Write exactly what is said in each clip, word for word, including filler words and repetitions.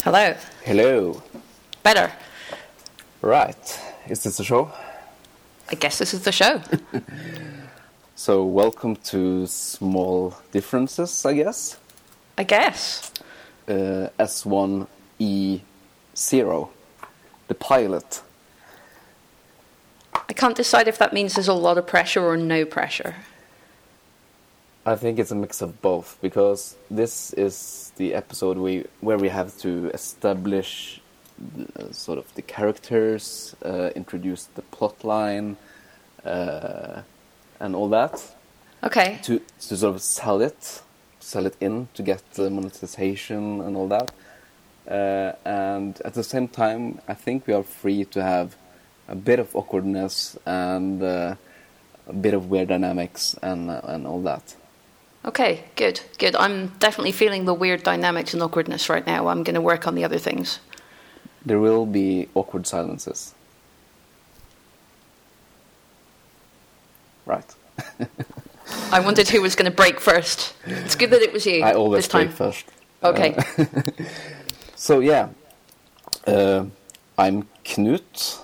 Hello. Hello. Better. Right. Is this a show? I guess this is the show. So, welcome to Small Differences, I guess. I guess. Uh, S one E zero. The pilot. I can't decide if that means there's a lot of pressure or no pressure. I think it's a mix of both, because this is the episode we where we have to establish uh, sort of the characters, uh, introduce the plot line, uh, and all that. Okay. To to sort of sell it, sell it in to get the monetization and all that. Uh, and at the same time, I think we are free to have a bit of awkwardness and uh, a bit of weird dynamics and uh, and all that. Okay, good, good. I'm definitely feeling the weird dynamics and awkwardness right now. I'm going to work on the other things. There will be awkward silences. Right. I wondered who was going to break first. It's good that it was you I always this time. break first. Okay. Uh, so, yeah. Uh, I'm Knut.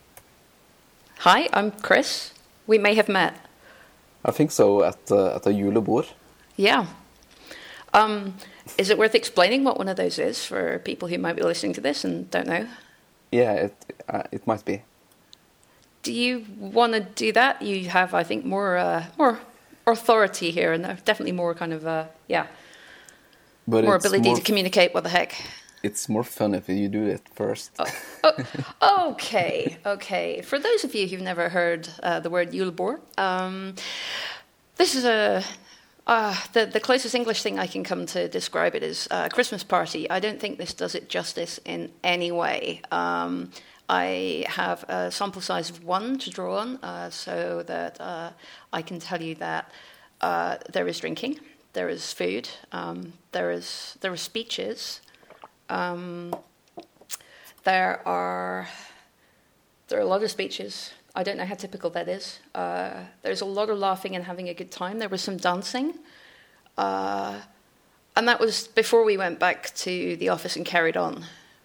Hi, I'm Chris. We may have met. I think so, at, uh, at a julebord. Yeah. Um, is it worth explaining what one of those is for people who might be listening to this and don't know? Yeah, it uh, it might be. Do you want to do that? You have, I think, more uh, more authority here, and definitely more kind of, uh, yeah, But more it's ability more to communicate what the heck. It's more fun if you do it first. Oh, oh, okay, okay. For those of you who've never heard uh, the word julebord, um, this is a... Uh, the, the closest English thing I can come to describe it is a Christmas party. I don't think this does it justice in any way. Um, I have a sample size of one to draw on, uh, so that uh, I can tell you that uh, there is drinking, there is food, um, there is there are speeches, um, there are there are a lot of speeches. I don't know how typical that is. Uh, there's a lot of laughing and having a good time. There was some dancing. Uh, and that was before we went back to the office and carried on.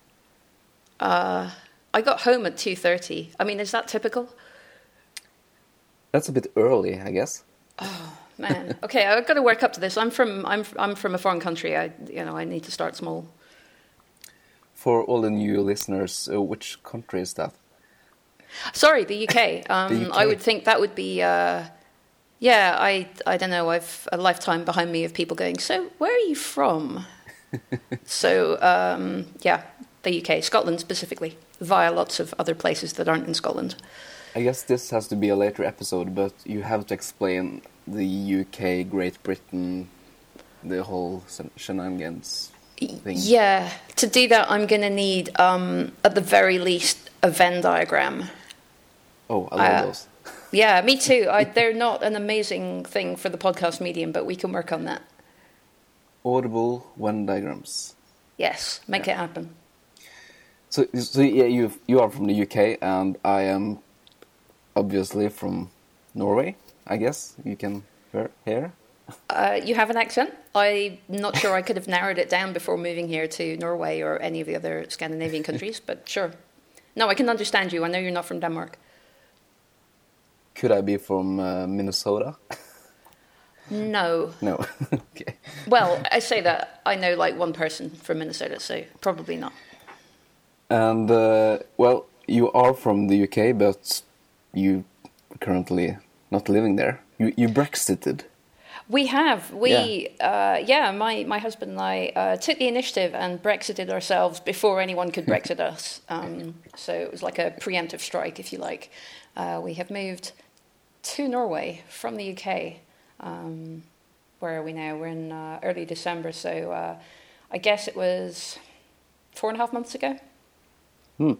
Uh, I got home at two thirty. I mean, is that typical? That's a bit early, I guess. Oh, man. Okay, I've got to work up to this. I'm from I'm I'm from a foreign country. I you know, I need to start small. For all the new listeners, uh, which country is that? Sorry, the U K. Um, the U K. I would think that would be, uh, yeah, I I don't know, I've a lifetime behind me of people going, so where are you from? so, um, yeah, the U K, Scotland specifically, via lots of other places that aren't in Scotland. I guess this has to be a later episode, but you have to explain the U K, Great Britain, the whole shenanigans thing. Yeah, to do that, I'm going to need, um, at the very least, a Venn diagram. Oh, I love uh, those. Yeah, me too. I, they're not an amazing thing for the podcast medium, but we can work on that. Audible Venn diagrams. Yes, make yeah. it happen. So, so yeah, you you are from the U K, and I am obviously from Norway. I guess you can hear. Uh, you have an accent. I'm not sure I could have narrowed it down before moving here to Norway or any of the other Scandinavian countries, but sure. No, I can understand you. I know you're not from Denmark. Could I be from uh, Minnesota? No. No. Okay. Well, I say that. I know like one person from Minnesota, so probably not. And, uh, well, you are from the U K, but you currently not living there. You, you Brexited. We have. We, yeah, uh, yeah my, my husband and I uh, took the initiative and Brexited ourselves before anyone could Brexit us. Um, so it was like a preemptive strike, if you like. Uh, we have moved to Norway from the U K. Um, where are we now? We're in uh, early December, so uh, I guess it was four and a half months ago. Hmm.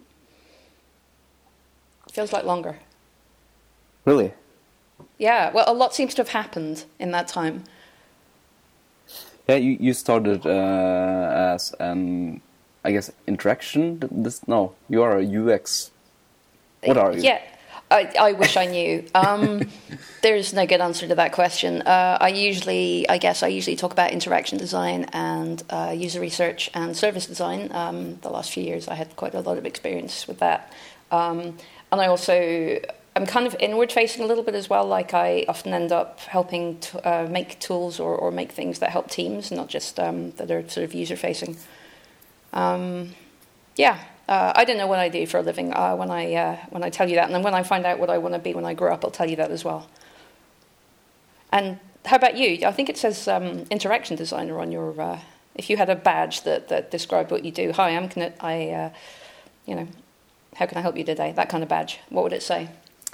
Feels like longer. Really? Yeah, well, a lot seems to have happened in that time. Yeah, you, you started uh, as an, I guess, interaction? This, no, you are a U X. What are you? Yeah, I, I wish I knew. Um, there's no good answer to that question. Uh, I usually, I guess, I usually talk about interaction design and uh, user research and service design. Um, the last few years, I had quite a lot of experience with that, um, and I also, I'm kind of inward facing a little bit as well. Like I often end up helping to, uh, make tools or, or make things that help teams, not just um, that are sort of user facing. Um, yeah. Uh, I don't know what I do for a living uh, when I uh, when I tell you that, and then when I find out what I want to be when I grow up, I'll tell you that as well. And how about you? I think it says um, interaction designer on your. Uh, if you had a badge that, that described what you do, hi, I'm Knut. I, uh, you know, how can I help you today? That kind of badge. What would it say?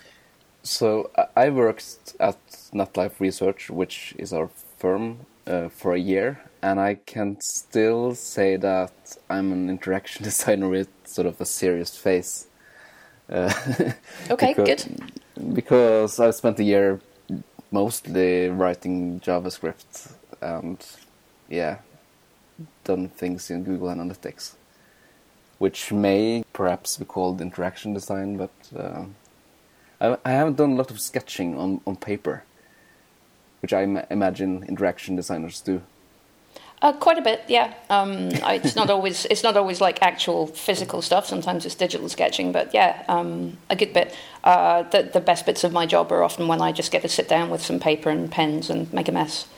So I worked at NetLife Research, which is our firm, uh, for a year, and I can still say that I'm an interaction designer with sort of a serious face. Uh, okay, because, good. Because I spent a year mostly writing JavaScript and, yeah, done things in Google Analytics, which may perhaps be called interaction design, but uh, I, I haven't done a lot of sketching on, on paper, which I im- imagine interaction designers do. Uh, quite a bit, yeah. Um, I, it's not always it's not always like actual physical stuff. Sometimes it's digital sketching, but yeah, um, a good bit. Uh, the the best bits of my job are often when I just get to sit down with some paper and pens and make a mess.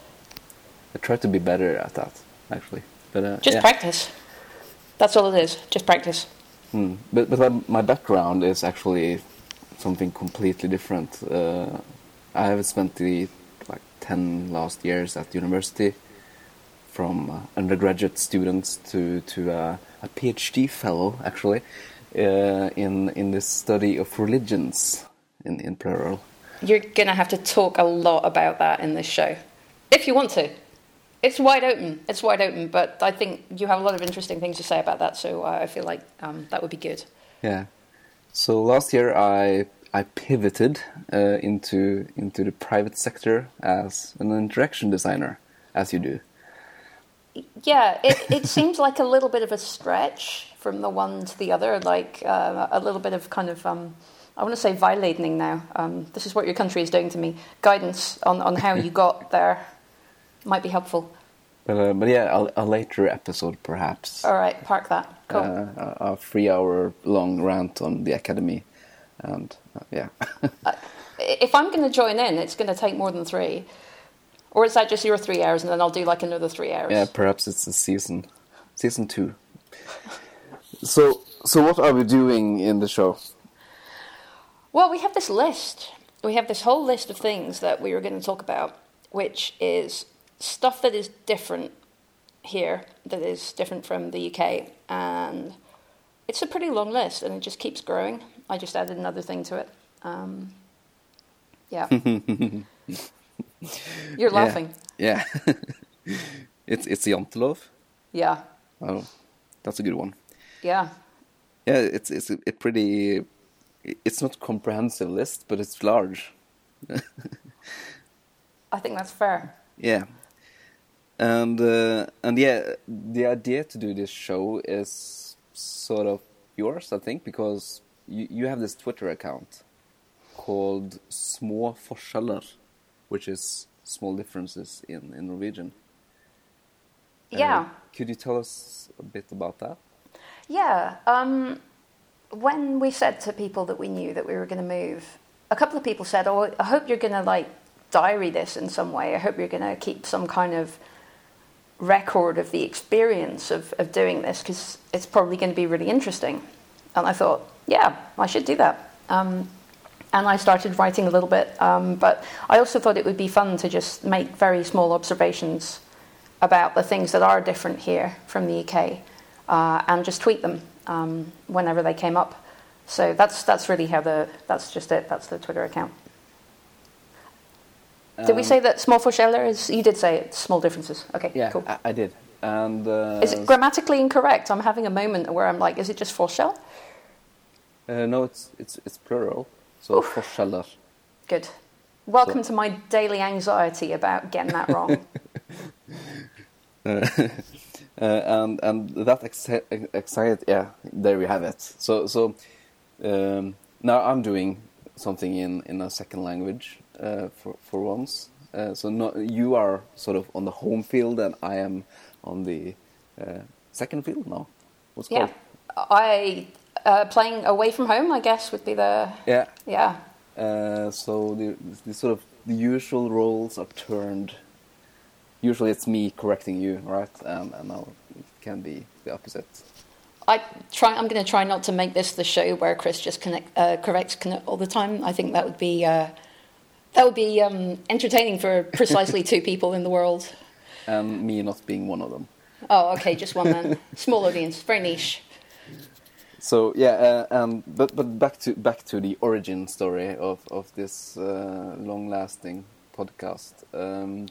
I try to be better at that, actually. But uh, just yeah. practice. That's all it is. Just practice. Hmm. But but my background is actually something completely different. Uh, I have spent the like ten last years at university. From uh, undergraduate students to to uh, a PhD fellow, actually, uh, in in the study of religions, in in plural. You're gonna have to talk a lot about that in this show, if you want to. It's wide open. It's wide open, but I think you have a lot of interesting things to say about that. So uh, I feel like um, that would be good. Yeah. So last year I I pivoted uh, into into the private sector as an interaction designer, as you do. Yeah, it, it seems like a little bit of a stretch from the one to the other, like uh, a little bit of kind of, um, I want to say violating now. Um, this is what your country is doing to me. Guidance on, on how you got there might be helpful. But, uh, but yeah, a, a later episode perhaps. All right, park that. Cool. Uh, a, a three-hour-long rant on the academy, and uh, yeah. uh, if I'm going to join in, it's going to take more than three. Or is that just your three hours and then I'll do like another three hours? Yeah, perhaps it's a season, season two. so, so what are we doing in the show? Well, we have this list. We have this whole list of things that we were going to talk about, which is stuff that is different here, that is different from the U K. And it's a pretty long list and it just keeps growing. I just added another thing to it. Um, yeah. You're laughing. Yeah. yeah. it's it's Jantelov. Yeah. Oh, that's a good one. Yeah. Yeah, it's it's a, a pretty. It's not a comprehensive list, but it's large. I think that's fair. Yeah. And uh, and yeah, the idea to do this show is sort of yours, I think, because you you have this Twitter account called Små forskjeller, which is small differences in, in Norwegian. Yeah. Uh, could you tell us a bit about that? Yeah. Um, when we said to people that we knew that we were going to move, a couple of people said, oh, I hope you're going to like diary this in some way. I hope you're going to keep some kind of record of the experience of, of doing this because it's probably going to be really interesting. And I thought, yeah, I should do that. Um, And I started writing a little bit, um, but I also thought it would be fun to just make very small observations about the things that are different here from the U K, uh, and just tweet them um, whenever they came up. So that's that's really how the that's just it. That's the Twitter account. Um, did we say that small forskjeller is? You did say it, small differences. Okay, yeah, cool. I, I did. And uh, is it grammatically incorrect? I'm having a moment where I'm like, is it just forskjell? Uh, no, it's it's it's plural. So forskjeller. Good. Welcome so. to my daily anxiety about getting that wrong. uh, uh, and and that anxiety, yeah, there we have it. So so um, now I'm doing something in, in a second language uh, for for once. Uh, so no, you are sort of on the home field, and I am on the uh, second field now. What's it Yeah, called? I uh, playing away from home, I guess, would be the Yeah. yeah. Uh, so the, the sort of the usual roles are turned. Usually it's me correcting you, right? Um, and now it can be the opposite. I try. I'm going to try not to make this the show where Chris just connect, uh, corrects Knut all the time. I think that would be uh, that would be um, entertaining for precisely two people in the world. And me not being one of them. Oh, okay, just one then. Small audience, very niche. So yeah, uh, um, but but back to back to the origin story of of this uh, long-lasting podcast. Um,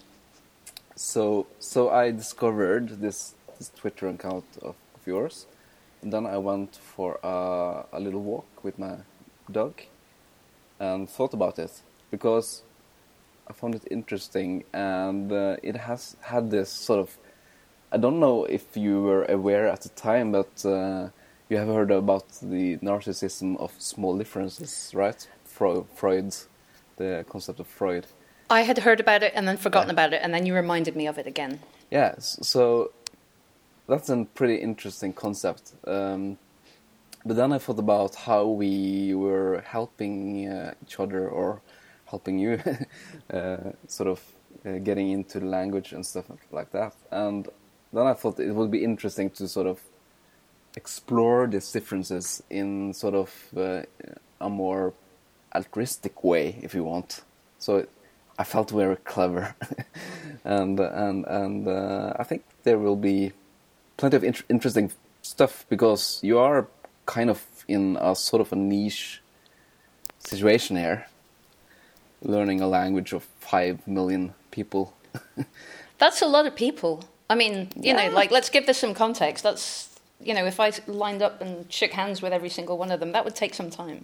so so I discovered this this Twitter account of, of yours, and then I went for a, a little walk with my dog, and thought about it because I found it interesting, and uh, it has had this sort of. I don't know if you were aware at the time, but. Uh, You have heard about the narcissism of small differences, right? Freud, Freud, the concept of Freud. I had heard about it and then forgotten Yeah. about it, and then you reminded me of it again. Yeah, so that's a pretty interesting concept. Um, but then I thought about how we were helping uh, each other, or helping you, uh, sort of uh, getting into language and stuff like that. And then I thought it would be interesting to sort of explore these differences in sort of uh, a more altruistic way, if you want. So I felt very clever, and and and uh, I think there will be plenty of int- interesting stuff, because you are kind of in a sort of a niche situation here, learning a language of five million people. That's a lot of people. I mean, you Yeah. know, like, let's give this some context. That's, you know, if I lined up and shook hands with every single one of them, that would take some time.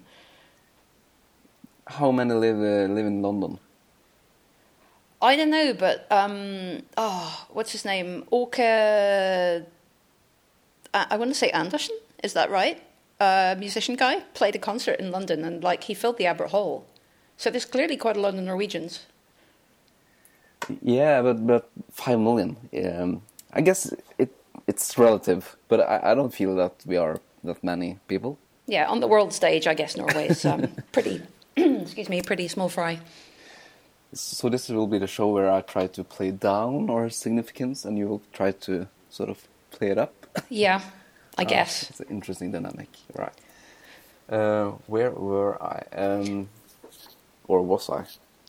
How many live uh, live in London? I don't know, but, um, oh, what's his name? Orke, uh, I want to say Anderson, is that right? Uh, musician guy, played a concert in London, and, like, he filled the Albert Hall. So there's clearly quite a lot of Norwegians. Yeah, but but five million. Um, I guess it it's relative, but I, I don't feel that we are that many people. Yeah, on the world stage, I guess Norway is um, pretty, excuse me, pretty small fry. So this will be the show where I try to play down our significance, and you will try to sort of play it up. Yeah, I Uh, guess. it's an interesting dynamic, right? Uh, where were I? Um, or was I?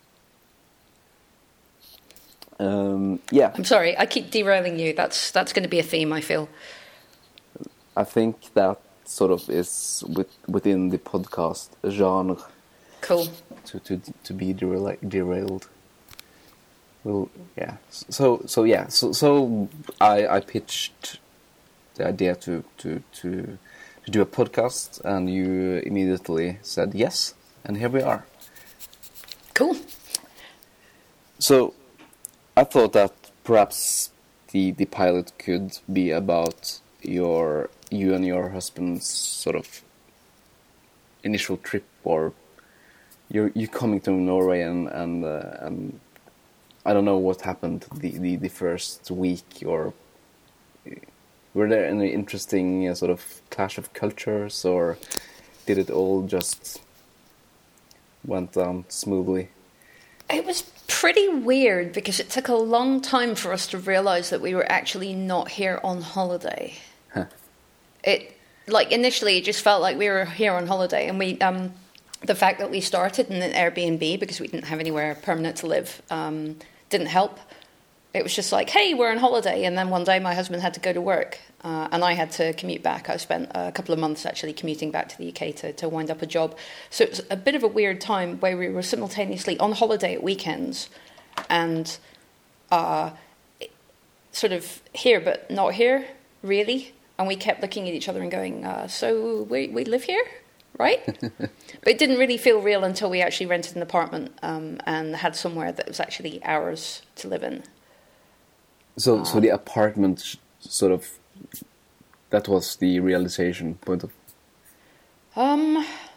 Um, yeah, I'm sorry, I keep derailing you. That's that's going to be a theme, I feel. I think that sort of is with, within the podcast genre. Cool. To to to be derail, derailed. Well, yeah. So so yeah. So so I I pitched the idea to to to to do a podcast, and you immediately said yes, and here we are. Cool. So I thought that perhaps the the pilot could be about your you and your husband's sort of initial trip, or you you coming to Norway, and and uh, and I don't know what happened the, the, the first week, or were there any interesting uh, sort of clash of cultures, or did it all just went down smoothly? It was pretty weird because it took a long time for us to realize that we were actually not here on holiday. Huh. It, like, initially it just felt like we were here on holiday, and we, um, the fact that we started in an Airbnb because we didn't have anywhere permanent to live, um, didn't help. It was just like, hey, we're on holiday, and then one day my husband had to go to work, uh, and I had to commute back. I spent a couple of months actually commuting back to the U K to, to wind up a job. So it was a bit of a weird time where we were simultaneously on holiday at weekends and uh, sort of here but not here, really. And we kept looking at each other and going, uh, so we, we live here, right? But it didn't really feel real until we actually rented an apartment um, and had somewhere that was actually ours to live in. So, so the apartment sort of, that was the realization point of... Um,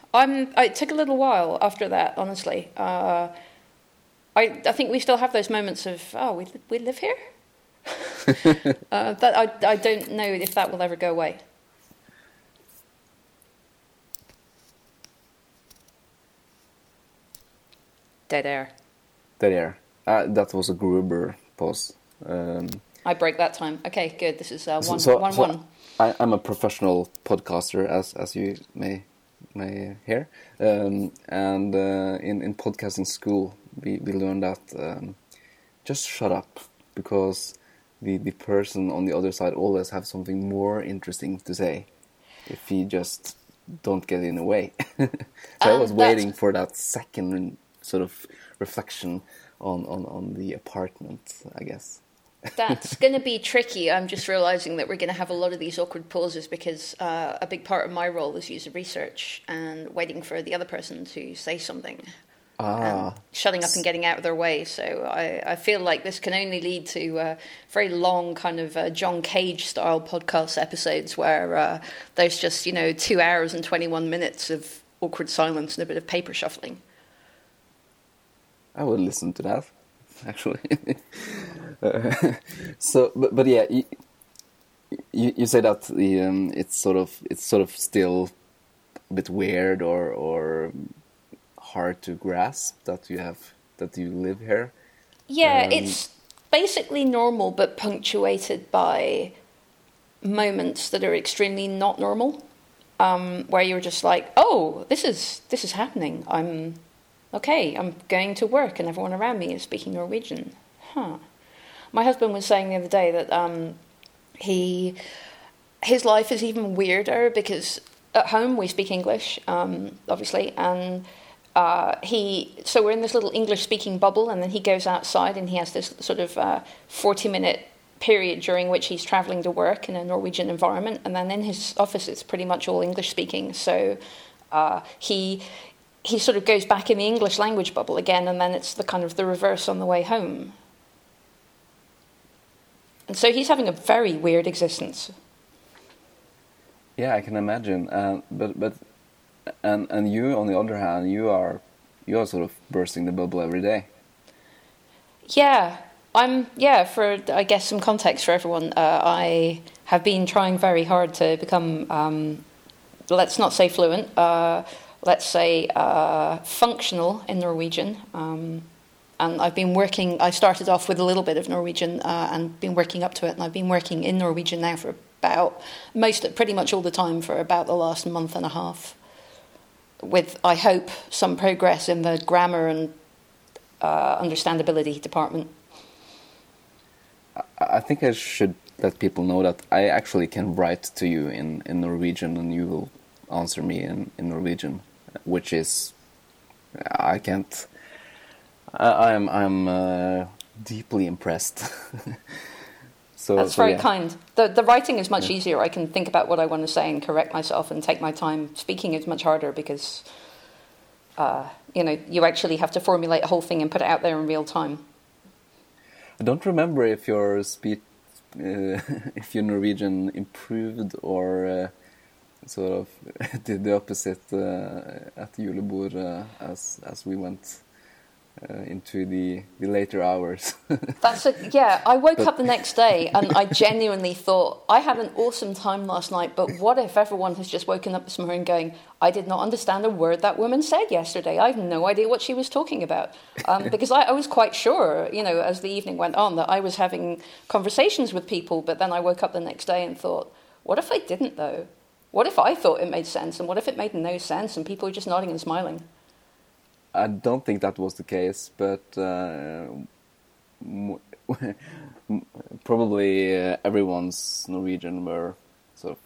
I'm. It took a little while after that, honestly. Uh, I I think we still have those moments of, oh, we we live here. uh, that I I don't know if that will ever go away. Dead air. Dead air. Uh, that was a Gruber pause. Um, I break that time. Okay, good. This is uh, one, so, one, so one. I, I'm a professional podcaster, as as you may may hear. Um, and uh, in in podcasting school, we, we learned that um, just shut up, because the the person on the other side always have something more interesting to say. If you just don't get in the way. So um, I was waiting for that second sort of reflection on, on, on the apartment, I guess. That's going to be tricky. I'm just realizing that we're going to have a lot of these awkward pauses because uh, a big part of my role is user research and waiting for the other person to say something. Ah. Shutting up and getting out of their way. So I, I feel like this can only lead to uh, very long kind of uh, John Cage style podcast episodes where uh, there's just, you know, two hours and twenty-one minutes of awkward silence and a bit of paper shuffling. I would listen to that, actually. uh, so, but, but yeah, you, you, you say that the um, it's sort of it's sort of still a bit weird or or hard to grasp that you have that you live here. Yeah, um, it's basically normal, but punctuated by moments that are extremely not normal, um, where you're just like, oh, this is this is happening. I'm. Okay, I'm going to work and everyone around me is speaking Norwegian. Huh. My husband was saying the other day that um, he his life is even weirder because at home we speak English, um, obviously, and uh, he so we're in this little English-speaking bubble, and then he goes outside and he has this sort of uh, forty-minute period during which he's travelling to work in a Norwegian environment, and then in his office it's pretty much all English-speaking. So uh, he... he sort of goes back in the English language bubble again, and then it's the kind of the reverse on the way home. And so he's having a very weird existence. Yeah, I can imagine. Uh, but but and and you, on the other hand, you are you are sort of bursting the bubble every day. Yeah, I'm. Yeah, for I guess some context for everyone, uh, I have been trying very hard to become. Um, let's not say fluent. Uh, let's say, uh, functional in Norwegian. Um, and I've been working, I started off with a little bit of Norwegian uh, and been working up to it. And I've been working in Norwegian now for about, most, pretty much all the time for about the last month and a half. With, I hope, some progress in the grammar and uh, understandability department. I think I should let people know that I actually can write to you in, in Norwegian and you will answer me in, in Norwegian. Which is, I can't. I, I'm I'm uh, deeply impressed. so that's so, very yeah. kind. The the writing is much yeah. easier. I can think about what I want to say and correct myself and take my time. Speaking is much harder because, uh, you know, you actually have to formulate a whole thing and put it out there in real time. I don't remember if your speech, uh, if your Norwegian improved or. Uh, sort of did the opposite uh, at julebord uh, as as we went uh, into the, the later hours. That's a, yeah, I woke but, up the next day and I genuinely thought, I had an awesome time last night, but what if everyone has just woken up this morning going, I did not understand a word that woman said yesterday. I have no idea what she was talking about. Um, because I, I was quite sure, you know, as the evening went on, that I was having conversations with people, but then I woke up the next day and thought, what if I didn't though? What if I thought it made sense, and what if it made no sense, and people were just nodding and smiling? I don't think that was the case, but uh, probably uh, everyone's Norwegian were sort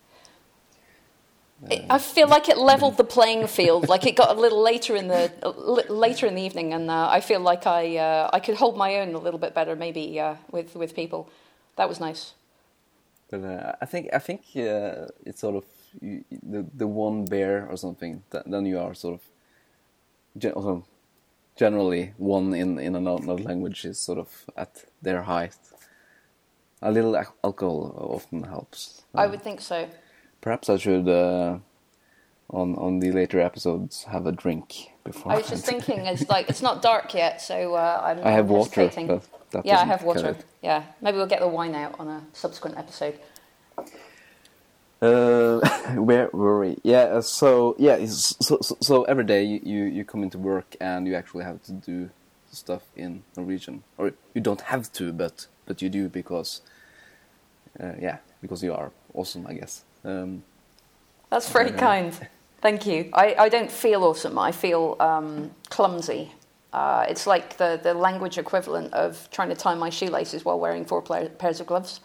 of... Uh, I feel like it leveled the playing field. Like it got a little later in the later in the evening, and uh, I feel like I uh, I could hold my own a little bit better, maybe uh, with with people. That was nice. But uh, I think I think uh, it's sort of you, the the one bear or something. Th- then you are sort of gen- generally one in in another language is sort of at their height. A little alcohol often helps. Uh, I would think so. Perhaps I should uh, on on the later episodes have a drink before. I was just thinking, it's like it's not dark yet, so uh, I'm. I have I'm water. hesitating. But that yeah, I doesn't have water. cut it. Yeah, maybe we'll get the wine out on a subsequent episode. Uh, where were we? Yeah. uh, So yeah. it's- So so, so every day you, you you come into work and you actually have to do stuff in Norwegian, or you don't have to, but but you do because uh, yeah, because you are awesome, I guess. Um, That's very kind. Thank you. I, I don't feel awesome. I feel um, clumsy. Uh, it's like the, the language equivalent of trying to tie my shoelaces while wearing four pla- pairs of gloves.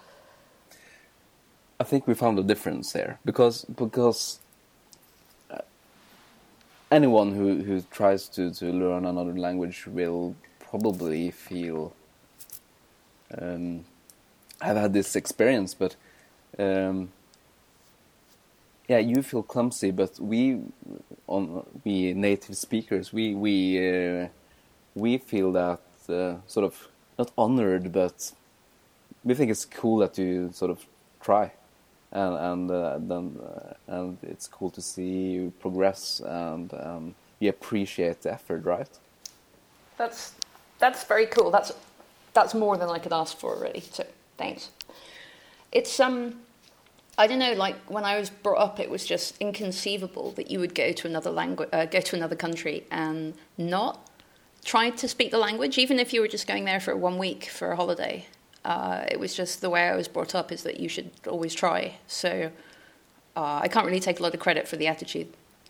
I think we found a difference there because because uh, anyone who, who tries to, to learn another language will probably feel um, I've had this experience, but um, yeah, you feel clumsy, but we on we native speakers we we uh, we feel that uh, sort of not honored, but we think it's cool that you sort of try. And and uh, then uh, and it's cool to see you progress, and um, you appreciate the effort, right? That's that's very cool. That's that's more than I could ask for already. So thanks. It's um, I don't know. Like when I was brought up, it was just inconceivable that you would go to another language, uh, go to another country, and not try to speak the language, even if you were just going there for one week for a holiday. Uh, it was just the way I was brought up is that you should always try. So uh, I can't really take a lot of credit for the attitude.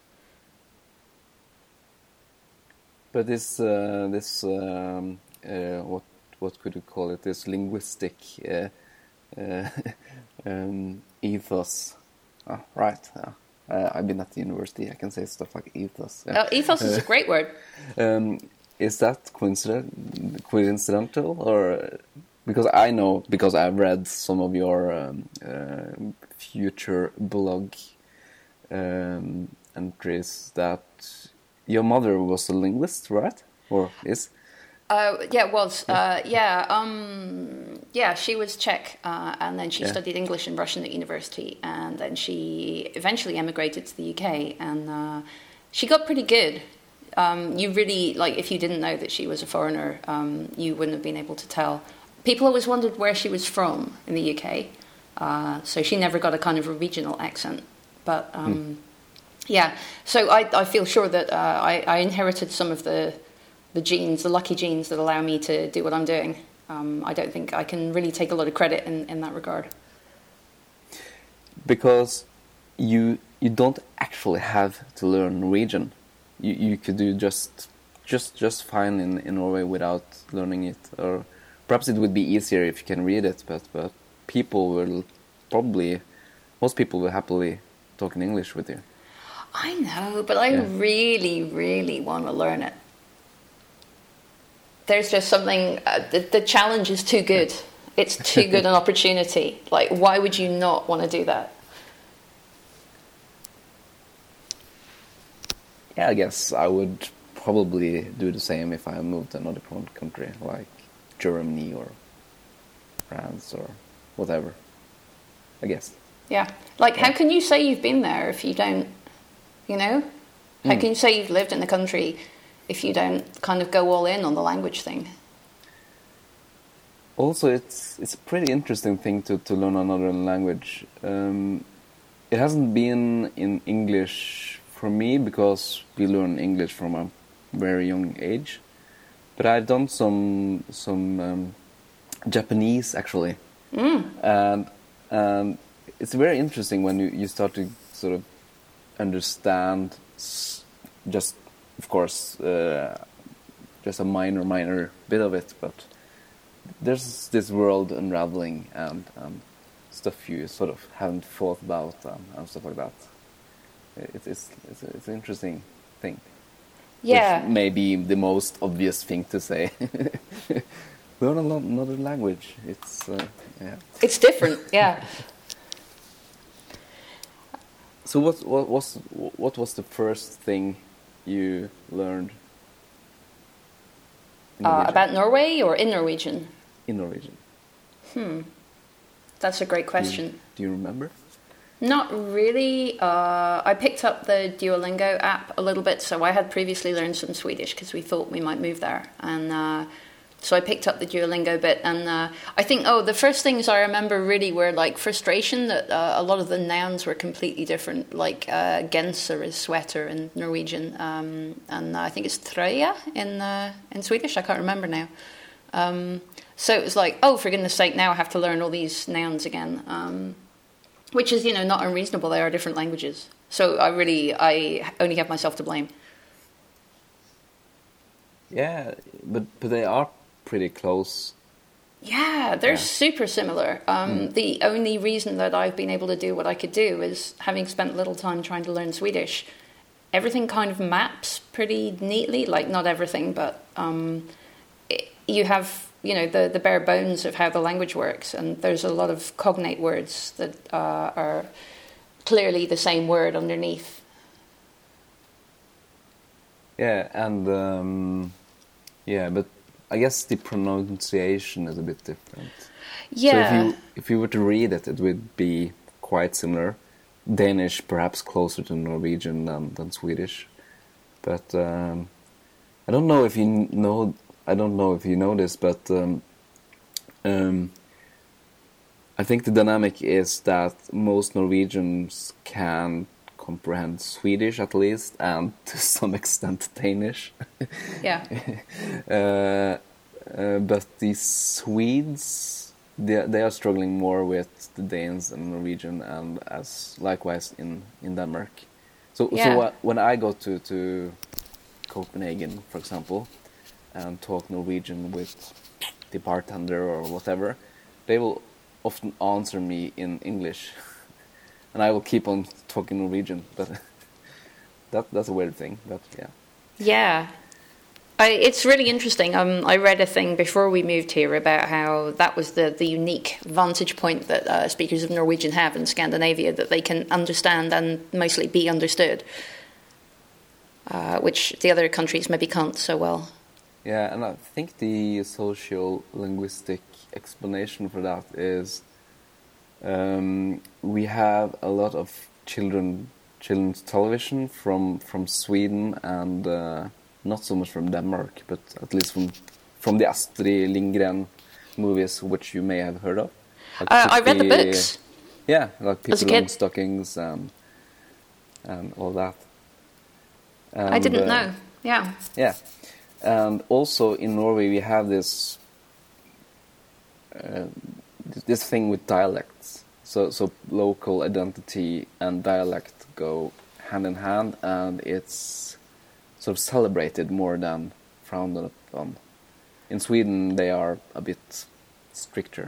But this uh, this um, uh, what what could you call it? This linguistic uh, uh, um, ethos, oh, right? Uh, uh, I've been at the university. I can say stuff like ethos. Yeah. Uh, ethos is a great word. Um, is that coincident coincidental or? Because I know, because I've read some of your um, uh, future blog um, entries that your mother was a linguist, right? Or is? Uh, yeah, it was. Uh, yeah, um, yeah. She was Czech, uh, and then she Yeah. studied English and Russian at university, and then she eventually emigrated to the U K, and uh, she got pretty good. Um, you really like if you didn't know that she was a foreigner, um, you wouldn't have been able to tell. People always wondered where she was from in the U K, uh, so she never got a kind of a regional accent. But um, mm. yeah, so I, I feel sure that uh, I, I inherited some of the the genes, the lucky genes that allow me to do what I'm doing. Um, I don't think I can really take a lot of credit in, in that regard. Because you you don't actually have to learn Norwegian. You you could do just just just fine in, in Norway without learning it, or perhaps it would be easier if you can read it, but, but people will probably, most people will happily talk in English with you. I know, but I yeah. really, really want to learn it. There's just something, uh, the, the challenge is too good. It's too good an opportunity. Like, why would you not want to do that? Yeah, I guess I would probably do the same if I moved to another country, like Germany or France or whatever, I guess. Yeah. Like, yeah. how can you say you've been there if you don't, you know? How mm. can you say you've lived in the country if you don't kind of go all in on the language thing? Also, it's it's a pretty interesting thing to, to learn another language. Um, it hasn't been in English for me because we learn English from a very young age. But I've done some some um, Japanese actually, mm. and and it's very interesting when you, you start to sort of understand s- just of course uh, just a minor minor bit of it, but there's this world unraveling and um, stuff you sort of haven't thought about um, and stuff like that. It, it's it's it's an interesting thing. Yeah. Which may be the most obvious thing to say. Learn another language. It's uh, yeah. It's different, yeah. So what what was what was the first thing you learned? In uh, about Norway or in Norwegian? In Norwegian. Hmm. That's a great question. Do you, do you remember? Not really. Uh, I picked up the Duolingo app a little bit, so I had previously learned some Swedish because we thought we might move there, and uh, so I picked up the Duolingo bit. And uh, I think, oh, the first things I remember really were like frustration that uh, a lot of the nouns were completely different, like uh, genser is sweater in Norwegian, um, and I think it's tröja in uh, in Swedish. I can't remember now. Um, so it was like, oh, for goodness sake, now I have to learn all these nouns again. Um, Which is, you know, not unreasonable. They are different languages. So I really, I only have myself to blame. Yeah, but but they are pretty close. Yeah, they're Yeah. super similar. Um, Mm. The only reason that I've been able to do what I could do is having spent little time trying to learn Swedish. Everything kind of maps pretty neatly. Like, not everything, but um, it, you have... you know, the, the bare bones of how the language works. And there's a lot of cognate words that uh, are clearly the same word underneath. Yeah, and um, yeah, but I guess the pronunciation is a bit different. Yeah. So if you if you were to read it, it would be quite similar. Danish perhaps closer to Norwegian than, than Swedish, but um, I don't know if you know. I don't know if you know this, but um, um, I think the dynamic is that most Norwegians can comprehend Swedish at least, and to some extent Danish. Yeah. uh, uh, but the Swedes, they, they are struggling more with the Danes and Norwegian, and as likewise in, in Denmark. So, Yeah. so uh, when I go to, to Copenhagen, for example, and talk Norwegian with the bartender or whatever, they will often answer me in English, and I will keep on talking Norwegian. But that that's a weird thing. But yeah. Yeah. I, it's really interesting. Um, I read a thing before we moved here about how that was the, the unique vantage point that uh, speakers of Norwegian have in Scandinavia, that they can understand and mostly be understood, uh, which the other countries maybe can't so well. Yeah, and I think the socio-linguistic explanation for that is um, we have a lot of children children's television from from Sweden, and uh, not so much from Denmark, but at least from from the Astrid Lindgren movies, which you may have heard of. Like Uh, I read the Pippi- books. Yeah, like As a Pippi kid. Longstockings and and all that. I And, didn't uh, know. Yeah. Yeah. And also in Norway we have this uh, this thing with dialects. So so local identity and dialect go hand in hand, and it's sort of celebrated more than frowned upon. In Sweden they are a bit stricter.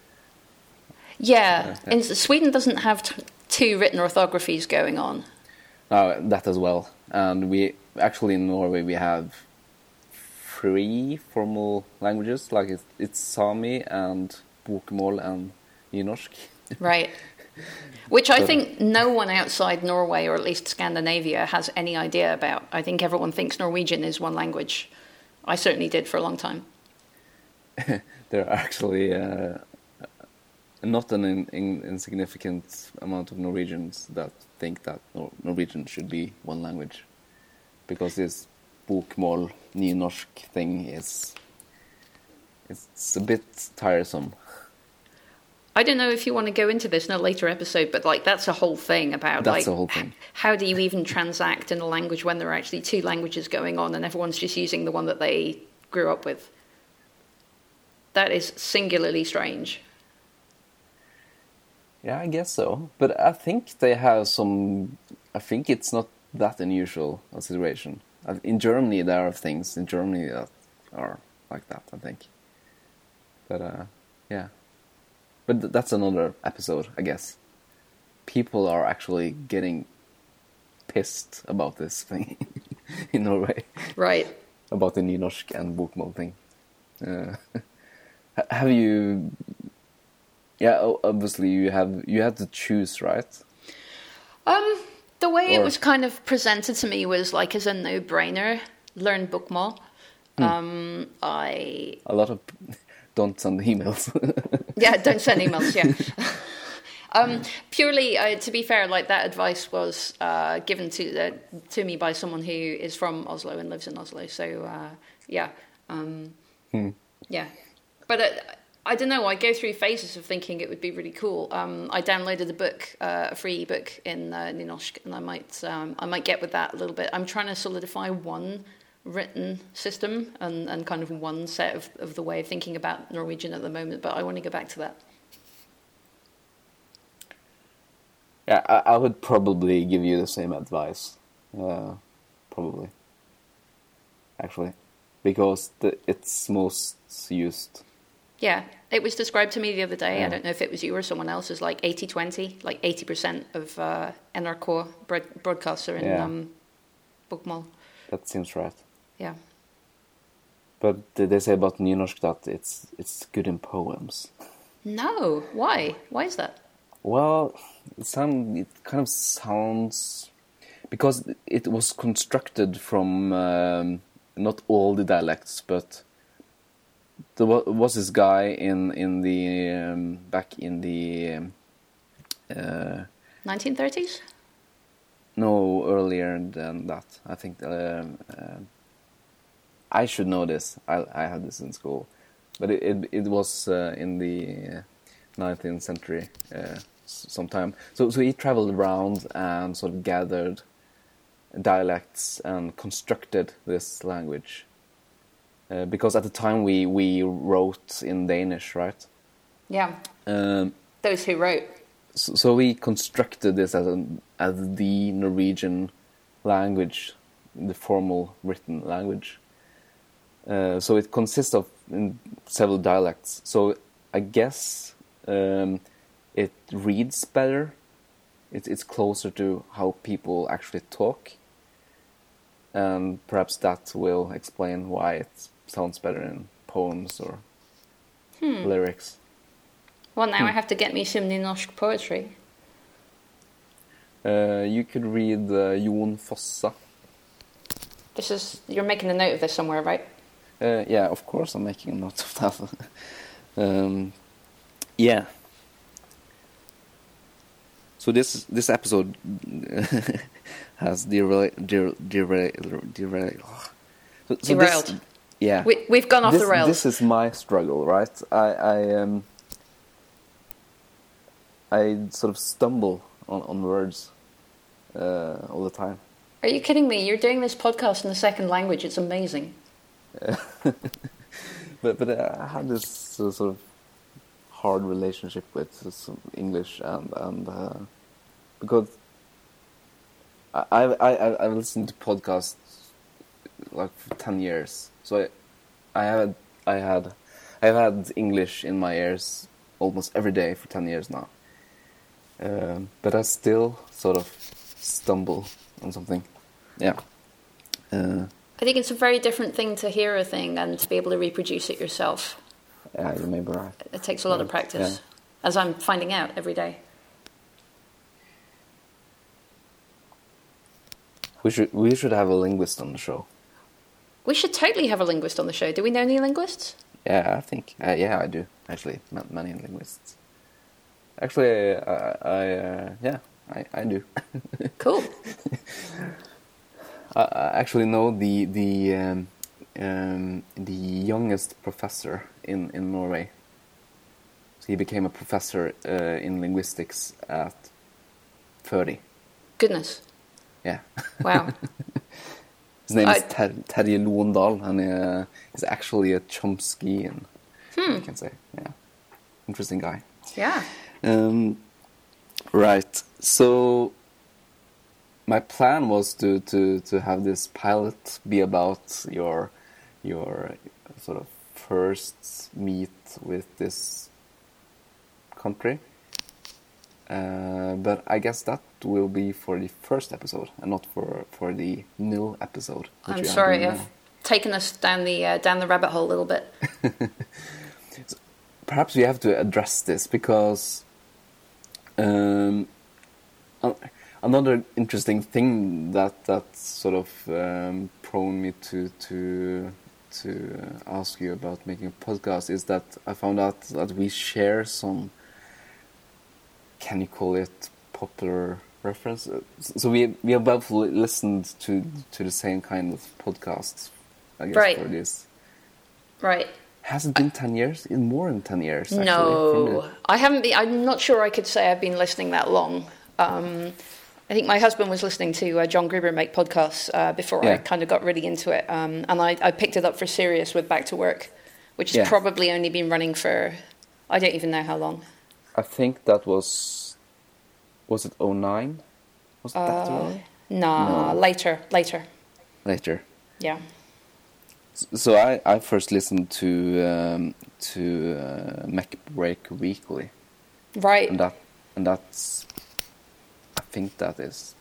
Yeah. Yeah. And Sweden doesn't have t- two written orthographies going on. Uh, that as well. And we actually in Norway we have three formal languages, like it's, it's Sami and Bokmål and Nynorsk. Right. Which I But- think no one outside Norway, or at least Scandinavia, has any idea about. I think everyone thinks Norwegian is one language. I certainly did for a long time. There are actually uh, not an in, in, insignificant amount of Norwegians that think that Nor- Norwegian should be one language, because this Bokmål Nynorsk thing is it's a bit tiresome. I don't know if you want to go into this in a later episode, but like that's a whole thing about That's like a whole thing. h- how do you even transact in a language when there are actually two languages going on and everyone's just using the one that they grew up with. That is singularly strange. Yeah, I guess so. But I think they have some. I think it's not that unusual a situation. Uh, In Germany, there are things in Germany that are like that, I think. But uh, yeah. But th- that's another episode, I guess. People are actually getting pissed about this thing in Norway, Right. about the Nynorsk and Bokmål thing. Uh, ha- have you? Yeah, o- obviously you have. You had to choose, right? Um, the way it Or- was kind of presented to me was like as a no-brainer. Learn Bokmål. Um, I A lot of don't send emails. yeah, don't send emails. Yeah, Um, purely, uh, to be fair, like that advice was uh, given to uh, to me by someone who is from Oslo and lives in Oslo. So uh, yeah, um, Hmm. yeah. But uh, I don't know. I go through phases of thinking it would be really cool. Um, I downloaded a book, uh, a free book in uh, Nynorsk, and I might um, I might get with that a little bit. I'm trying to solidify one written system and, and kind of one set of, of the way of thinking about Norwegian at the moment, but I want to go back to that. Yeah, I, I would probably give you the same advice. Uh, probably. Actually. Because the, it's most used. Yeah, it was described to me the other day. Yeah. I don't know if it was you or someone else, as like eighty twenty, like eighty percent of uh, N R K broad, broadcasts are in Yeah. um, Bokmål. That seems right. Yeah. But they say about Nynorsk that it's it's good in poems. No, why? Why is that? Well, it, sound, it kind of sounds... Because it was constructed from um, not all the dialects, but there was this guy in in the um, back in the um, uh, nineteen thirties? no, earlier than that. I think um, uh, I should know this. I I had this in school, but it it, it was uh, in the nineteenth century uh, sometime. So so he traveled around and sort of gathered dialects and constructed this language. Uh, because at the time we, we wrote in Danish, right? Yeah. Um, Those who wrote. so, so we constructed this as, a, as the Norwegian language, the formal written language. Uh, so it consists of in several dialects. So I guess um, it reads better. It, it's closer to how people actually talk. And perhaps that will explain why it sounds better in poems or Hmm. lyrics. Well, now Hmm. I have to get me some Nynorsk poetry. Uh, you could read uh, Jon Fossa. This is, you're making a note of this somewhere, right? Uh, yeah, of course I'm making a note of that. um, yeah. So this this episode has derailed. Derail, derail, derail. So, so Derailed. This, yeah. We, we've gone off this, the rails. This is my struggle, right? I I um I sort of stumble on, on words uh, all the time. Are you kidding me? You're doing this podcast in a second language. It's amazing. but but I had this uh, sort of hard relationship with uh, some English and and uh, because I I I I've listened to podcasts like for ten years, so I I had I had I've had English in my ears almost every day for ten years now. Um, but I still sort of stumble on something. Yeah. Uh, I think it's a very different thing to hear a thing and to be able to reproduce it yourself. yeah, you may be right. It takes a lot of practice, Yeah. as I'm finding out every day. We should we should have a linguist on the show. We should totally have a linguist on the show. Do we know any linguists? Yeah, I think. Uh, yeah, I do actually. Ma- Many linguists. Actually, uh, I uh, yeah, I I do. Cool. I, I actually know the the um, um, the youngest professor in in Norway. So he became a professor uh, in linguistics at thirty. Goodness. Yeah. Wow. His name is I- Ter Terje Loendal, and uh, he's actually a Chomsky, and Hmm. I can say, yeah, interesting guy. Yeah. Um, right. So my plan was to, to, to have this pilot be about your your sort of first meet with this country. Uh, but I guess that will be for the first episode and not for, for the nil episode. which I'm we are sorry, doing I've now. taken us down the uh, down the rabbit hole a little bit. So perhaps we have to address this because um, a- another interesting thing that that sort of um, prone me to to to ask you about making a podcast is that I found out that we share some can you call it popular reference? So we we have both listened to to the same kind of podcasts, I guess, right. for this. Right. Has it been ten years? In more than ten years, actually. No, I haven't been. I'm not sure I could say I've been listening that long. Um, I think my husband was listening to uh, John Gruber make podcasts uh, before yeah. I kind of got really into it, um, and I, I picked it up for serious with Back to Work, which has yeah. probably only been running for I don't even know how long. I think that was was it oh nine? Was uh, that right? Nah, no. later, later. Later. Yeah. So I, I first listened to um, to uh, Mac Break Weekly, right? And that and that's I think that is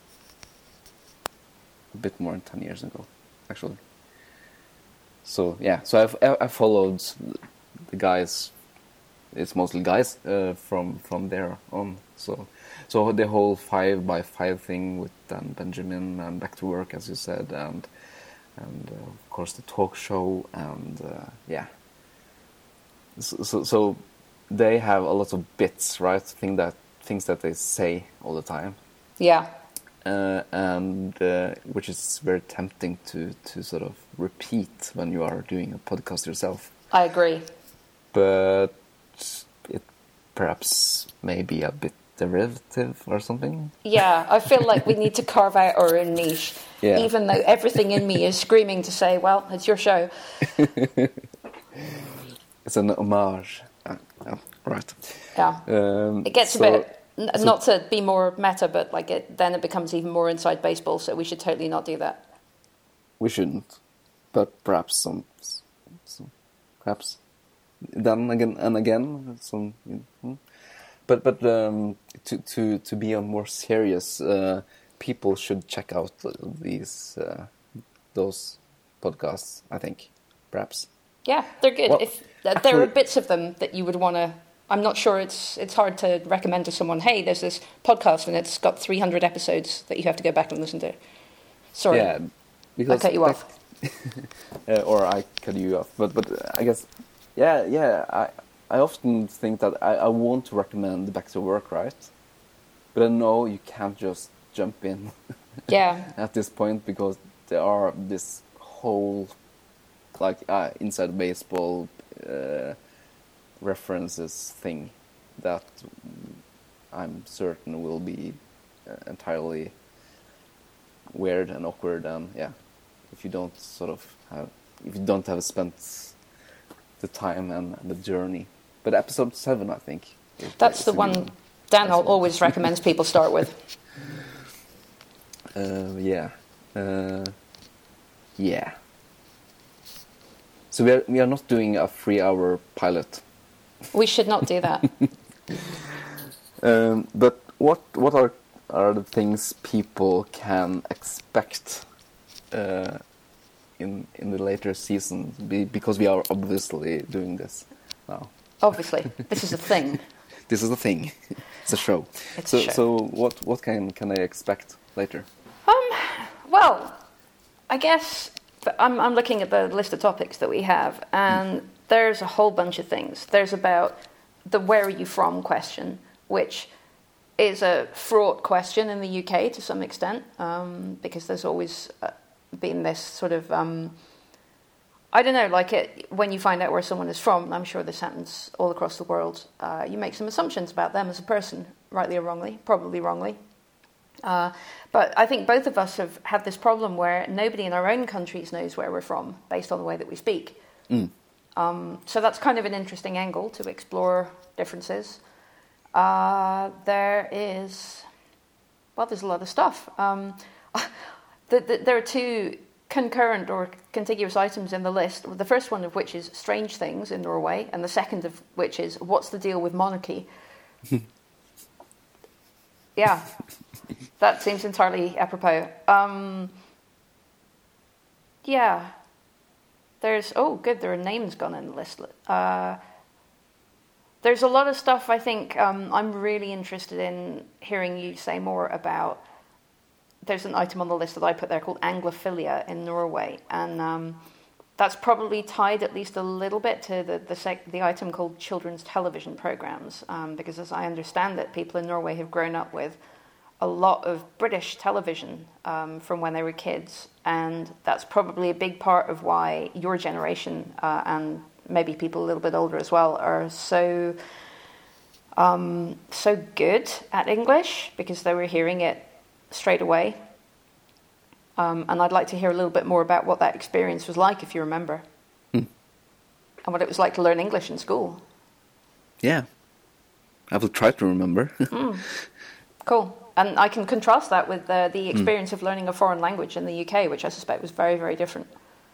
a bit more than ten years ago, actually. So yeah, so I've I followed the guys. It's mostly guys uh, from from there on. So so the whole five by five thing with Dan Benjamin and Back to Work, as you said, and. And uh, of course the talk show, and uh, yeah. So, so, so they have a lot of bits, right? Thing that things that they say all the time. Yeah. Uh, and uh, which is very tempting to to sort of repeat when you are doing a podcast yourself. I agree. But it perhaps may be a bit derivative or something. Yeah, I feel like we need to carve out our own niche. Yeah. Even though everything in me is screaming to say, well, it's your show. It's an homage. Uh, uh, right. Yeah. Um, it gets so, a bit, n- so not to be more meta, but like it, then it becomes even more inside baseball, so we should totally not do that. We shouldn't. But perhaps some, some perhaps then again and again some hmm. But but um, to to to be a more serious, uh, people should check out these uh, those podcasts. I think, perhaps. Yeah, they're good. Well, if uh, actually, there are bits of them that you would want to, I'm not sure it's it's hard to recommend to someone. Hey, there's this podcast and it's got three hundred episodes that you have to go back and listen to. Sorry, yeah, because I cut you off. uh, or I cut you off. But but I guess, yeah yeah. I. I often think that I, I want to recommend Back to Work, right? But I know you can't just jump in yeah. at this point because there are this whole like uh, inside baseball uh, references thing that I'm certain will be uh, entirely weird and awkward, and yeah, if you don't sort of have if you don't have spent the time and the journey. But episode seven, I think. That's the one Dan always recommends people start with. Uh, yeah. Uh, yeah. So we are, we are not doing a three-hour pilot. We should not do that. um, but what what are are the things people can expect uh, in in the later season? Be, because we are obviously doing this now. Obviously, this is a thing. This is a thing. It's a show. It's so a show. so what what can can I expect later? Um. Well, I guess I'm I'm looking at the list of topics that we have, and mm. there's a whole bunch of things. There's about the "Where are you from?" question, which is a fraught question in the U K to some extent, um, because there's always uh, been this sort of. Um, I don't know, like it, when you find out where someone is from, and I'm sure this happens all across the world, uh, you make some assumptions about them as a person, rightly or wrongly, probably wrongly. Uh, but I think both of us have had this problem where nobody in our own countries knows where we're from based on the way that we speak. Mm. Um, so that's kind of an interesting angle to explore differences. Uh, there is, well, there's a lot of stuff. Um, the, the, there are two concurrent or contiguous items in the list, the first one of which is strange things in Norway, and the second of which is what's the deal with monarchy? Yeah, that seems entirely apropos. Um, yeah, there's, oh good, there are names gone in the list. Uh, there's a lot of stuff I think um, I'm really interested in hearing you say more about. There's an item on the list that I put there called Anglophilia in Norway, and um, that's probably tied at least a little bit to the the, sec- the item called children's television programs, um, because as I understand it, people in Norway have grown up with a lot of British television um, from when they were kids, and that's probably a big part of why your generation uh, and maybe people a little bit older as well are so um, so good at English, because they were hearing it straight away. Um, and I'd like to hear a little bit more about what that experience was like, if you remember, mm. and what it was like to learn English in school. Yeah, I will try to remember. mm. Cool. And I can contrast that with uh, the experience mm. of learning a foreign language in the U K, which I suspect was very, very different.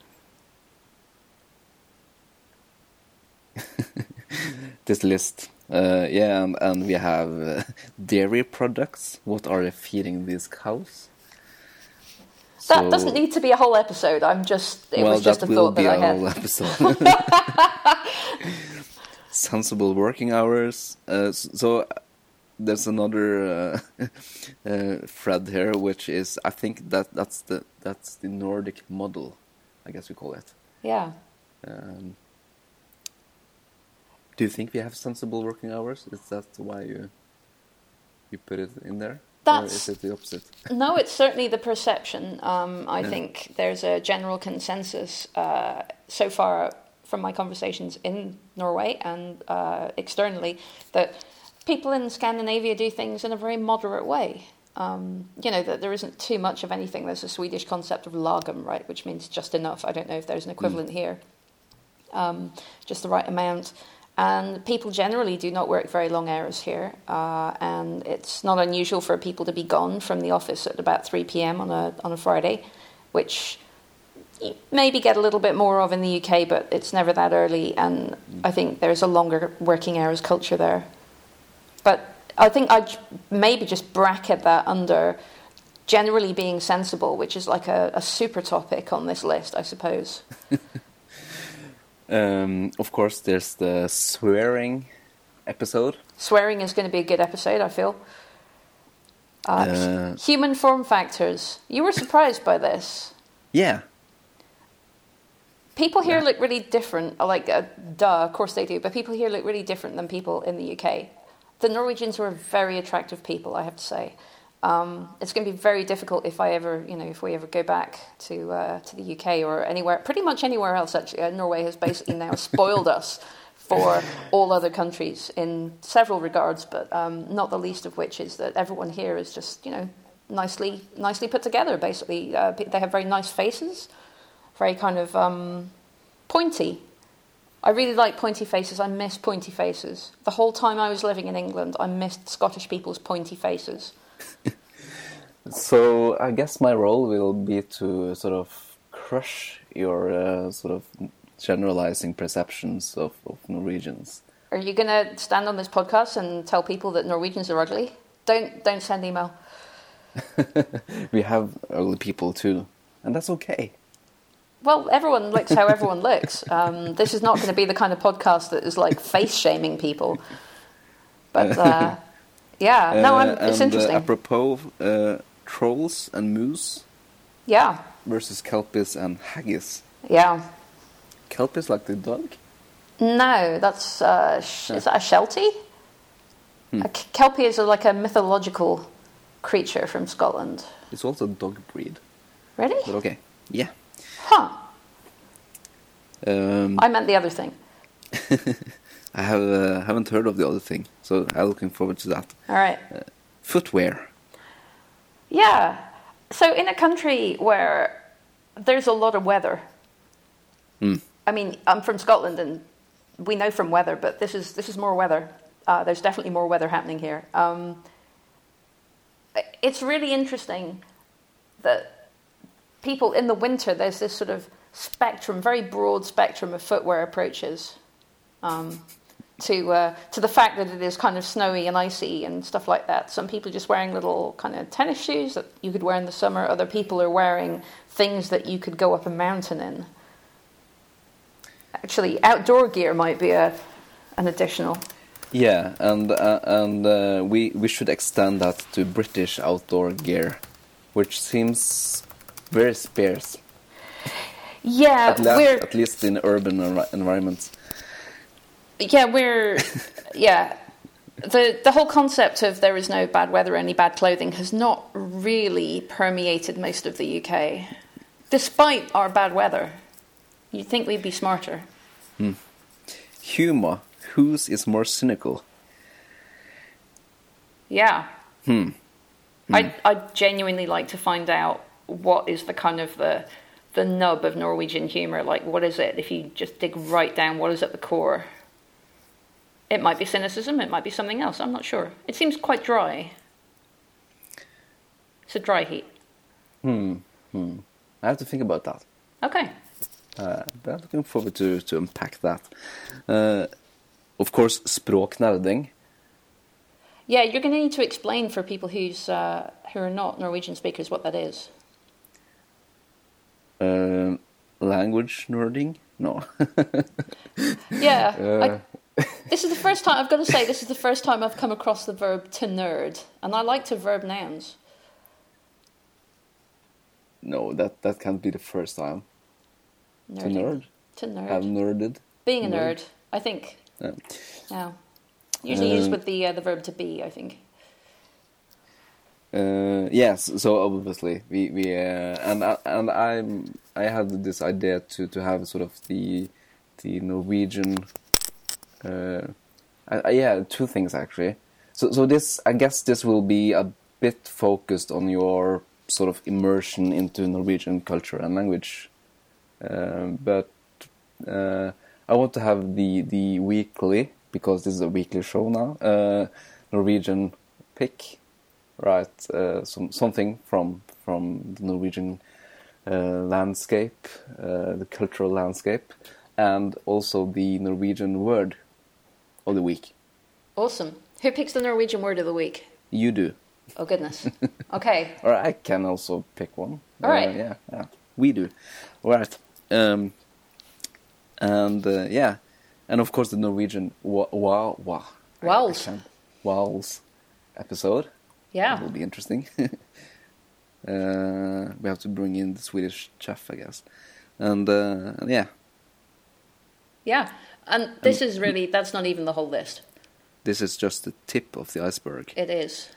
This list, uh, yeah, and, and we have uh, dairy products. What are they feeding these cows? That so, doesn't need to be a whole episode. I'm just, it well, was just that a thought that I had. Well, that will be a whole episode. Sensible working hours. Uh, so there's another uh, uh, thread here, which is, I think that that's the that's the Nordic model, I guess we call it. Yeah. Um, do you think we have sensible working hours? Is that why you you put it in there? That's, or is it the opposite? No, it's certainly the perception. Um, I yeah. think there's a general consensus uh, so far from my conversations in Norway and uh, externally that people in Scandinavia do things in a very moderate way. Um, you know, that there isn't too much of anything. There's a Swedish concept of lagom, right, which means just enough. I don't know if there's an equivalent mm. here. Um, just the right amount. And people generally do not work very long hours here. Uh, and it's not unusual for people to be gone from the office at about three p.m. on a on a Friday, which you maybe get a little bit more of in the U K, but it's never that early. And I think there's a longer working hours culture there. But I think I'd maybe just bracket that under generally being sensible, which is like a, a super topic on this list, I suppose. um, of course, there's the swearing episode. Swearing is going to be a good episode, I feel. Uh, uh, human form factors. You were surprised by this. Yeah. People here yeah. look really different. Like, uh, duh, of course they do. But people here look really different than people in the U K. The Norwegians were very attractive people, I have to say. Um, it's going to be very difficult if I ever, you know, if we ever go back to uh, to the U K or anywhere, pretty much anywhere else. Actually, uh, Norway has basically now spoiled us for all other countries in several regards, but um, not the least of which is that everyone here is just, you know, nicely nicely put together. Basically, uh, they have very nice faces, very kind of um, pointy. I really like pointy faces. I miss pointy faces. The whole time I was living in England, I missed Scottish people's pointy faces. So I guess my role will be to sort of crush your uh, sort of generalizing perceptions of, of Norwegians. Are you going to stand on this podcast and tell people that Norwegians are ugly? Don't don't send email. We have ugly people too, and that's okay. Well, everyone looks how everyone looks. Um, this is not going to be the kind of podcast that is like face-shaming people. But, uh, yeah, no, I'm, it's uh, and, interesting. Uh, apropos, uh, trolls and moose. Yeah. Versus kelpies and haggis. Yeah. Kelpies like the dog? No, that's, uh, sh- is that a sheltie? Hmm. A kelpie is a, like a mythological creature from Scotland. It's also a dog breed. Really? But okay, yeah. Huh. Um, I meant the other thing. I have uh, haven't heard of the other thing, so I'm looking forward to that. All right. Uh, footwear. Yeah. So in a country where there's a lot of weather. Mm. I mean, I'm from Scotland, and we know from weather, but this is this is more weather. Uh, there's definitely more weather happening here. Um, it's really interesting that people in the winter, there's this sort of spectrum, very broad spectrum of footwear approaches um, to uh, to the fact that it is kind of snowy and icy and stuff like that. Some people are just wearing little kind of tennis shoes that you could wear in the summer. Other people are wearing things that you could go up a mountain in. Actually, outdoor gear might be a an additional. Yeah, and uh, and uh, we we should extend that to British outdoor gear, which seems very sparse. Yeah, At, la- we're at least in urban envi- environments. yeah we're yeah. The the whole concept of there is no bad weather, only bad clothing has not really permeated most of the U K, despite our bad weather. You'd think we'd be smarter. Hmm. Humor. Whose is more cynical? Yeah. Hmm. Hmm. I I genuinely like to find out what is the kind of the the nub of Norwegian humour. Like, what is it? If you just dig right down, what is at the core? It might be cynicism. It might be something else. I'm not sure. It seems quite dry. It's a dry heat. Hmm. Hmm. I have to think about that. Okay. Uh, but I'm looking forward to, to unpack that. Uh, of course, språknerding. Yeah, you're going to need to explain for people who's uh, who are not Norwegian speakers what that is. Uh, language nerding? No. Yeah. Uh. I, this is the first time, I've got to say, this is the first time I've come across the verb to nerd. And I like to verb nouns. No, that, that can't be the first time. Nerding. To nerd? To nerd. Have nerded. Being a Nerd. nerd, I think. Yeah. Yeah. Usually used Um, with the uh, the verb to be, I think. Uh, yes, so obviously we we uh, and I, and I'm I had this idea to, to have sort of the the Norwegian uh, I, I, yeah two things actually. So so this I guess this will be a bit focused on your sort of immersion into Norwegian culture and language, uh, but uh, I want to have the the weekly, because this is a weekly show now, uh, Norwegian pick. Right, uh, some something from from the Norwegian uh, landscape, uh, the cultural landscape, and also the Norwegian word of the week. Awesome. Who picks the Norwegian word of the week? You do. Oh, goodness. Okay. Or I can also pick one. All right. Uh, yeah, yeah, we do. All right. Um, and uh, yeah, and of course the Norwegian wa wa wa. Wows. Wows episode. Yeah. It will be interesting. uh, we have to bring in the Swedish chef, I guess. And, uh, and yeah. Yeah. And this is really, that's not even the whole list. This is just the tip of the iceberg. It is.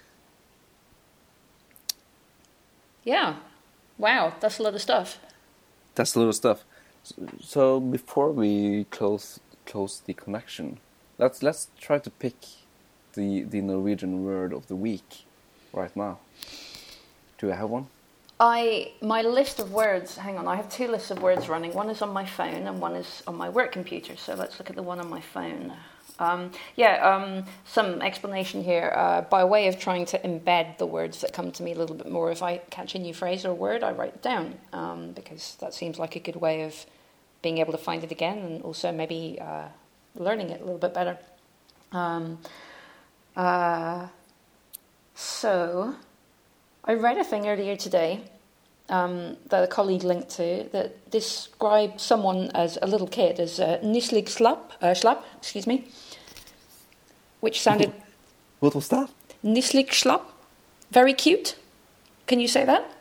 Yeah. Wow, that's a lot of stuff. That's a lot of stuff. So, so before we close close the connection, let's let's try to pick the the Norwegian word of the week. Right now. Do I have one? I my list of words, hang on, I have two lists of words running. One is on my phone and one is on my work computer. So let's look at the one on my phone. Um, yeah, um, some explanation here. Uh, by way of trying to embed the words that come to me a little bit more, if I catch a new phrase or word, I write it down, um, because that seems like a good way of being able to find it again and also maybe uh, learning it a little bit better. Um, uh, So, I read a thing earlier today um, that a colleague linked to that described someone as a little kid as uh, Nislig Slapp, uh, Slapp, excuse me, which sounded... What was that? Nislig Slapp, very cute. Can you say that?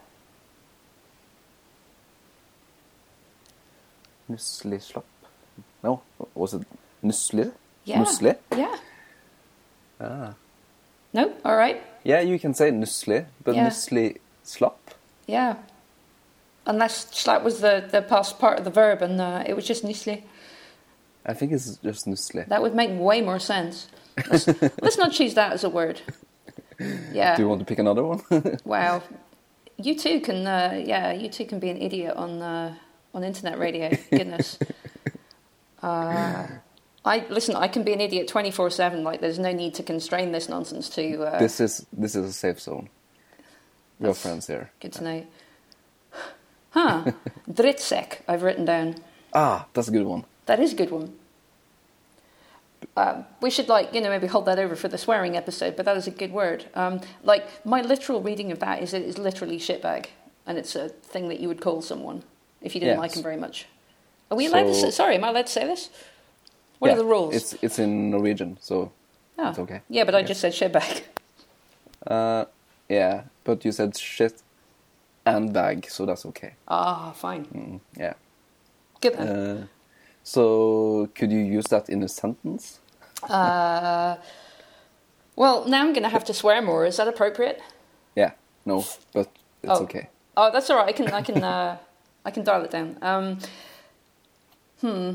Nusli slapp. No, was it Nusli? Yeah. Nusli? Yeah. Ah. No? All right. Yeah, you can say Nusli, but Yeah. Nusli slapp? Yeah. Unless Slapp was the, the past part of the verb and uh, it was just Nisli. I think it's just Nusli. That would make way more sense. Let's, let's not choose that as a word. Yeah. Do you want to pick another one? Wow. You too can, uh, yeah, you too can be an idiot on uh, on internet radio. Goodness. Uh, I listen. I can be an idiot twenty-four seven. Like, there's no need to constrain this nonsense to. Uh, This is this is a safe zone. Your friends here. Good to know. Huh. Dritsek, I've written down. Ah, that's a good one. That is a good one. Uh, we should, like, you know, maybe hold that over for the swearing episode, but that is a good word. Um, like, my literal reading of that is it is literally shitbag, and it's a thing that you would call someone if you didn't Yes. like him very much. Are we allowed to So- say, sorry, am I allowed to say this? What Yeah, are the rules? It's it's in Norwegian, so Oh. it's okay. Yeah, but I Yes. just said shitbag. Uh, yeah, but you said shit and bag, so that's okay. Ah, fine. Mm, yeah. Good then. Uh, so, could you use that in a sentence? Uh, well, now I'm going to have to swear more. Is that appropriate? Yeah, no, but it's oh. okay. Oh, that's all right. I can, I can, uh, I can dial it down. Um, hmm.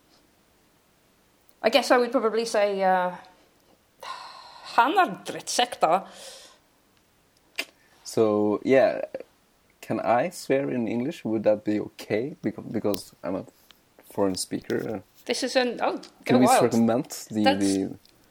I guess I would probably say, uh, han er drittsekk da. So, yeah, can I swear in English? Would that be okay? Because, because I'm a foreign speaker. Uh, This is an, oh, go can we wild. circumvent the... That's, the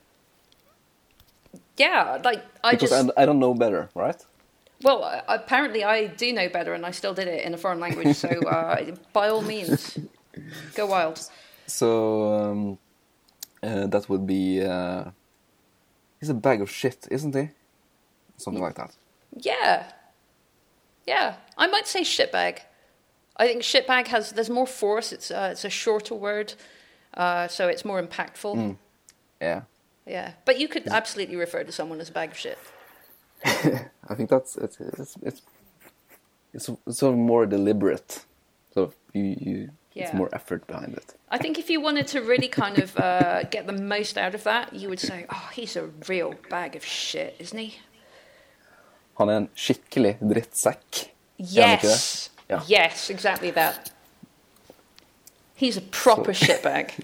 yeah, like, I because just... I, I don't know better, right? Well, uh, apparently I do know better, and I still did it in a foreign language, so uh, by all means, go wild. So, um, uh, that would be... Uh, he's a bag of shit, isn't he? Something like that. Yeah. Yeah. I might say shitbag. I think shitbag has... There's more force. It's, uh, it's a shorter word, uh, so it's more impactful. Mm. Yeah. Yeah. But you could absolutely refer to someone as a bag of shit. I think that's... It's, it's, it's, it's sort of more deliberate. Sort of, you, you, Yeah. It's more effort behind it. I think if you wanted to really kind of uh, get the most out of that, you would say, oh, he's a real bag of shit, isn't he? Han er en skikkelig drittsekk. Yes. Yeah. Yes, exactly that. He's a proper So- shitbag.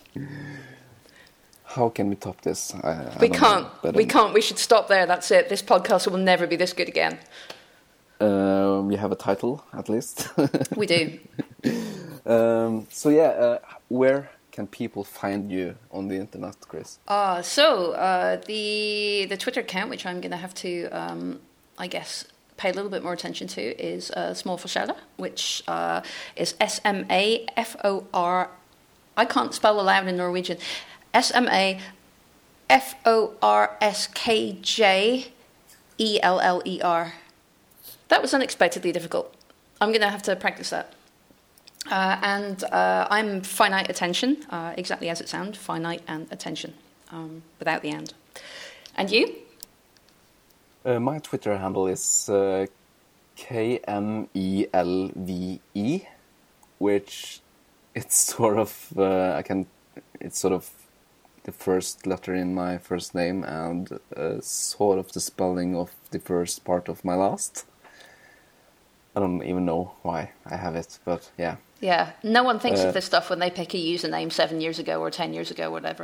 How can we top this? I, I We don't can't. know, but, We um, can't. We should stop there. That's it. This podcast will never be this good again. Um, you have a title, at least. We do. um, so yeah, uh, where can people find you on the internet, Chris? Uh, so uh, the the Twitter account, which I'm going to have to, um, I guess, pay a little bit more attention to, is uh, Småforskjeller, which uh, is S M A F O R. I can't spell aloud in Norwegian. S M A F O R S K J E L L E R. That was unexpectedly difficult. I'm going to have to practice that. Uh, and uh, I'm finite attention, uh, exactly as it sounds, finite and attention, um, without the and. And you? Uh, my Twitter handle is uh, K M E L V E, which it's sort of uh, I can it's sort of the first letter in my first name and uh, sort of the spelling of the first part of my last. I don't even know why I have it, but yeah. Yeah, no one thinks Uh, of this stuff when they pick a username seven years ago or ten years ago, whatever.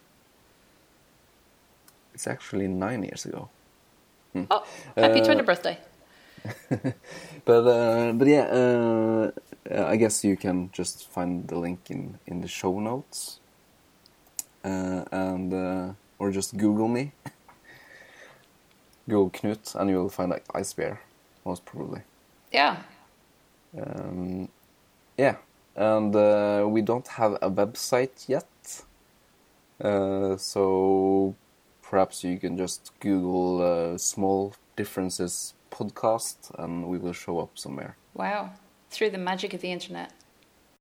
It's actually nine years ago. Hmm. Oh, happy Uh, Twitter birthday. But uh, but yeah, uh, I guess you can just find the link in, in the show notes, uh, and uh, or just Google me, Google Knut, and you will find like Ice Bear, most probably. Yeah. Um, yeah, and uh, we don't have a website yet, uh, so perhaps you can just Google uh, Small Differences podcast, and we will show up somewhere. Wow. Through the magic of the internet.